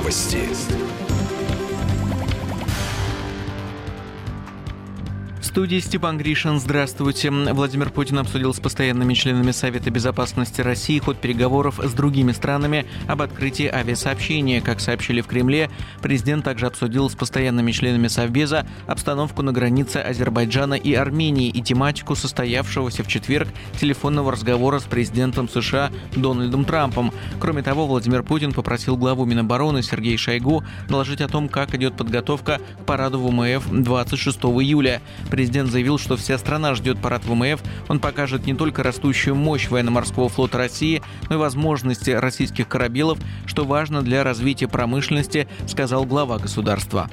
Новости. В студии Степан Гришин. Здравствуйте. Владимир Путин обсудил с постоянными членами Совета безопасности России ход переговоров с другими странами об открытии авиасообщения. Как сообщили в Кремле, президент также обсудил с постоянными членами Совбеза обстановку на границе Азербайджана и Армении и тематику состоявшегося в четверг телефонного разговора с президентом США Дональдом Трампом. Кроме того, Владимир Путин попросил главу Минобороны Сергея Шойгу доложить о том, как идет подготовка к параду ВМФ 26 июля. Президент заявил, что вся страна ждет парад ВМФ. Он покажет не только растущую мощь военно-морского флота России, но и возможности российских корабелов, что важно для развития промышленности, сказал глава государства.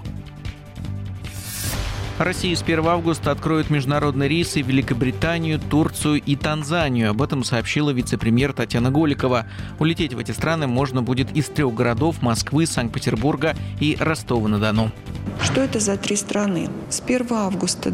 Россия с 1 августа откроет международные рейсы в Великобританию, Турцию и Танзанию. Об этом сообщила вице-премьер Татьяна Голикова. Улететь в эти страны можно будет из 3 городов – Москвы, Санкт-Петербурга и Ростова-на-Дону. Что это за 3 страны? С 1 августа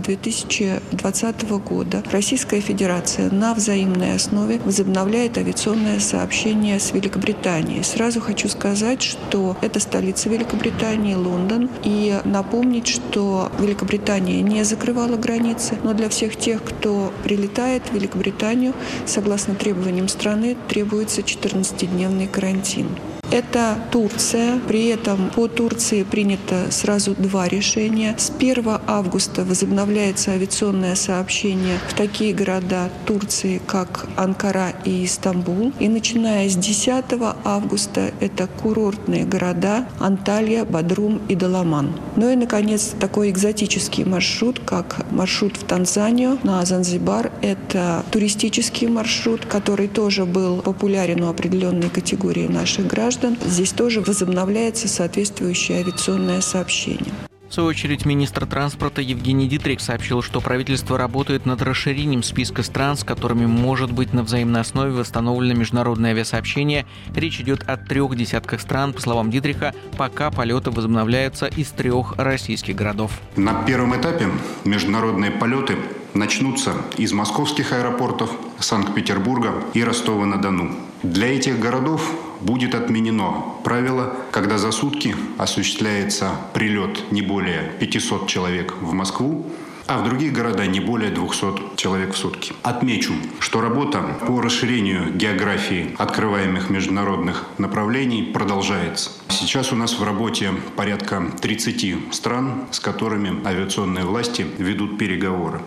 2020 года Российская Федерация на взаимной основе возобновляет авиационное сообщение с Великобританией. Сразу хочу сказать, что это столица Великобритании, Лондон. И напомнить, что Великобритания не закрывала границы, но для всех тех, кто прилетает в Великобританию, согласно требованиям страны, требуется 14-дневный карантин. Это Турция. При этом по Турции принято сразу 2 решения. С 1 августа возобновляется авиационное сообщение в такие города Турции, как Анкара и Стамбул. И начиная с 10 августа это курортные города Анталия, Бодрум и Даламан. Ну и, наконец, такой экзотический маршрут, как маршрут в Танзанию на Занзибар. Это туристический маршрут, который тоже был популярен у определенной категории наших граждан. Здесь тоже возобновляется соответствующее авиационное сообщение. В свою очередь, министр транспорта Евгений Дитрих сообщил, что правительство работает над расширением списка стран, с которыми может быть на взаимной основе восстановлено международное авиасообщение. Речь идет о 3 десятках стран. По словам Дитриха, пока полеты возобновляются из 3 российских городов. На первом этапе международные полеты начнутся из московских аэропортов, Санкт-Петербурга и Ростова-на-Дону. Для этих городов будет отменено правило, когда за сутки осуществляется прилет не более 500 человек в Москву, а в другие города не более 200 человек в сутки. Отмечу, что работа по расширению географии открываемых международных направлений продолжается. Сейчас у нас в работе порядка 30 стран, с которыми авиационные власти ведут переговоры.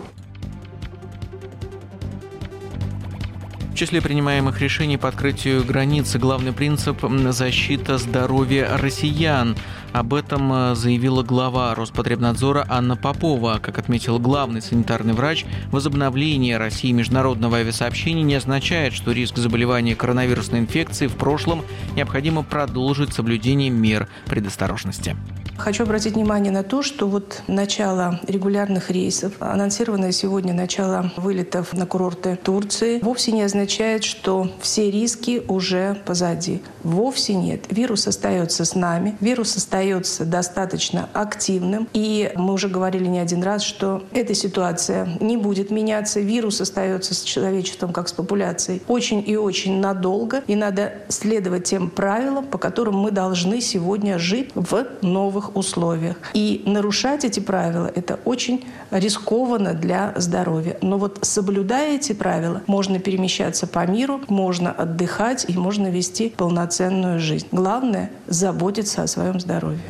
В числе принимаемых решений по открытию границы главный принцип – защита здоровья россиян. Об этом заявила глава Роспотребнадзора Анна Попова. Как отметил главный санитарный врач, возобновление России международного авиасообщения не означает, что риск заболевания коронавирусной инфекцией в прошлом необходимо продолжить соблюдение мер предосторожности. Хочу обратить внимание на то, что начало регулярных рейсов, анонсированное сегодня начало вылетов на курорты Турции, вовсе не означает, что все риски уже позади. Вовсе нет. Вирус остается с нами, вирус остается достаточно активным. И мы уже говорили не один раз, что эта ситуация не будет меняться. Вирус остается с человечеством, как с популяцией, очень и очень надолго. И надо следовать тем правилам, по которым мы должны сегодня жить в новых условиях. И нарушать эти правила – это очень рискованно для здоровья. Но соблюдая эти правила, можно перемещаться по миру, можно отдыхать и можно вести полноценную жизнь. Главное – заботиться о своем здоровье.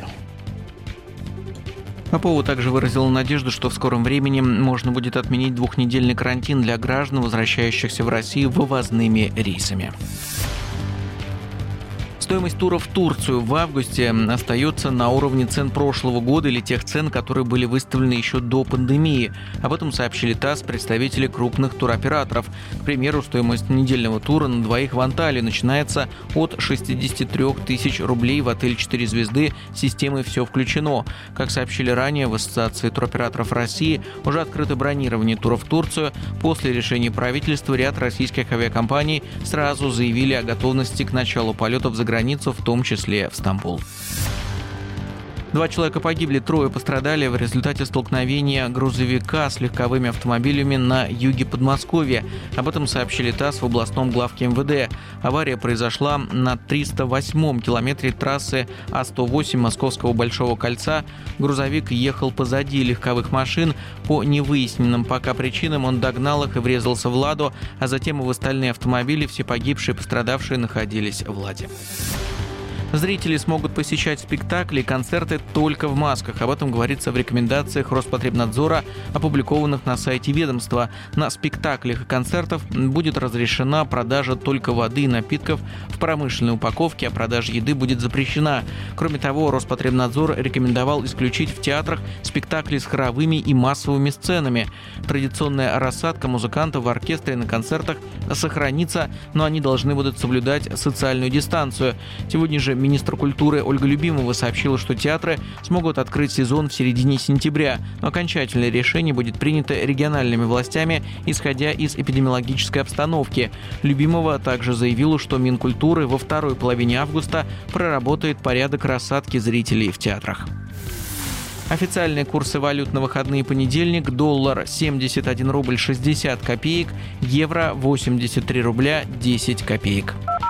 Попова также выразила надежду, что в скором времени можно будет отменить 2-недельный карантин для граждан, возвращающихся в Россию вывозными рейсами. Стоимость тура в Турцию в августе остается на уровне цен прошлого года или тех цен, которые были выставлены еще до пандемии. Об этом сообщили ТАСС представители крупных туроператоров. К примеру, стоимость недельного тура на двоих в Анталию начинается от 63 тысяч рублей в отель 4 звезды с системой «Все включено». Как сообщили ранее в Ассоциации туроператоров России, уже открыто бронирование туров в Турцию. После решения правительства ряд российских авиакомпаний сразу заявили о готовности к началу полетов за границу, в том числе в Стамбул. 2 человека погибли, 3 пострадали в результате столкновения грузовика с легковыми автомобилями на юге Подмосковья. Об этом сообщили ТАСС в областном главке МВД. Авария произошла на 308-м километре трассы А108 Московского Большого кольца. Грузовик ехал позади легковых машин. По невыясненным пока причинам он догнал их и врезался в «Ладу», а затем и в остальные автомобили. Все погибшие и пострадавшие находились в «Ладе». Зрители смогут посещать спектакли и концерты только в масках. Об этом говорится в рекомендациях Роспотребнадзора, опубликованных на сайте ведомства. На спектаклях и концертах будет разрешена продажа только воды и напитков в промышленной упаковке, а продажа еды будет запрещена. Кроме того, Роспотребнадзор рекомендовал исключить в театрах спектакли с хоровыми и массовыми сценами. Традиционная рассадка музыкантов в оркестре на концертах сохранится, но они должны будут соблюдать социальную дистанцию. Сегодня же министр культуры Ольга Любимова сообщила, что театры смогут открыть сезон в середине сентября, но окончательное решение будет принято региональными властями, исходя из эпидемиологической обстановки. Любимова также заявила, что Минкультуры во второй половине августа проработает порядок рассадки зрителей в театрах. Официальные курсы валют на выходные: понедельник: доллар 71 рубль 60 копеек, евро 83 рубля 10 копеек.